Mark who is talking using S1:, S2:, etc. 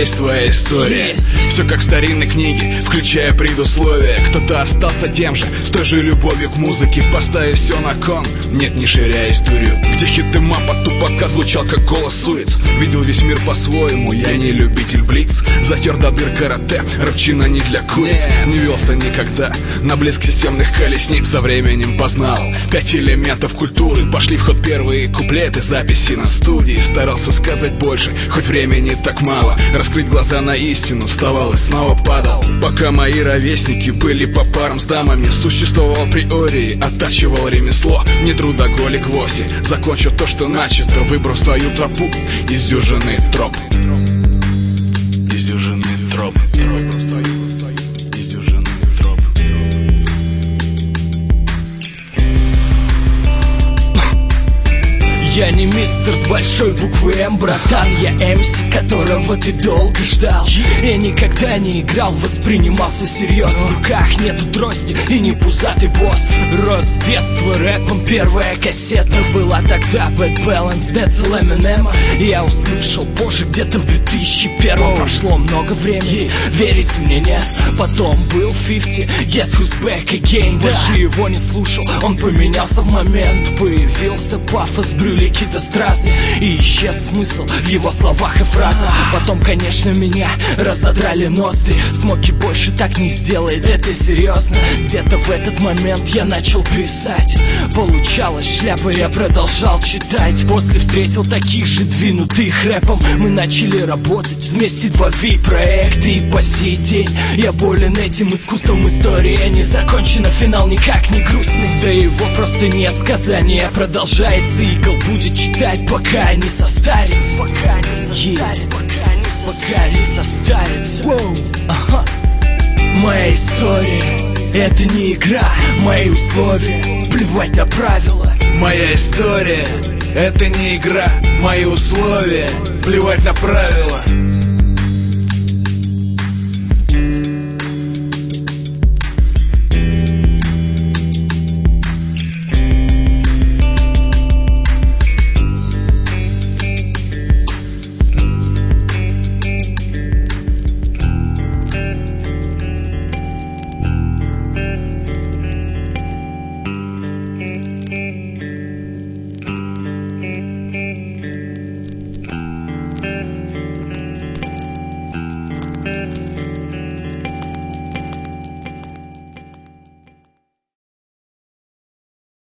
S1: есть своя история. Все как в старинной книге, включая предусловия. Кто-то остался тем же, с той же любовью к музыке, поставив все на кон, нет, не ширяя историю. Где хиты мапа Тупака звучал как голос улиц. Видел весь мир по-своему, я не любитель блиц. Затер до дыр карате, рэпчина не для куриц. Не велся никогда на блеск системных колесниц. Со временем познал 5 элементов культуры. Пошли в ход первые куплеты, записи на студии. Старался сказать больше, хоть времени так мало. Раскрыть глаза на истину, вставал и снова падал. Пока мои ровесники были по парам с дамами, существовал приории, оттачивал ремесло. Не трудоголик вовсе, закончу то, что начато, выбрав свою тропу из дюжины троп. Из дюжины троп. Из дюжины троп.
S2: Я не мистер с большой буквы М, братан. Я МС, которого ты долго ждал. Я никогда не играл, воспринимался серьезно. В руках нету трости и не пузатый босс. Рос с детства рэпом, первая кассета была тогда Bad Balance, Децл Эминема. Я услышал позже, где-то в 2001. Прошло много времени, верите мне, нет? Потом был 50, Guess Who's Back Again. Даже его не слушал, он поменялся в момент. Появился пафос, брюлики до страсы, и исчез смысл в его словах и фразах. Потом, конечно, меня разодрали ноздри. Смоки больше так не сделает, это серьезно. Где-то в этот момент я начал писать. Получалось шляпа, я продолжал читать. После встретил таких же двинутых рэпом. Мы начали работать вместе, 2 проекты. И по сей день я болен этим искусством. История не закончена, финал никак не грустный. Да его просто нет, сказание продолжается. Игл будет читать, пока не состарится. Пока не состарится. Ага. Моя история — это не игра, мои условия — плевать на правила.
S1: Моя история — это не игра, мои условия — плевать на правила.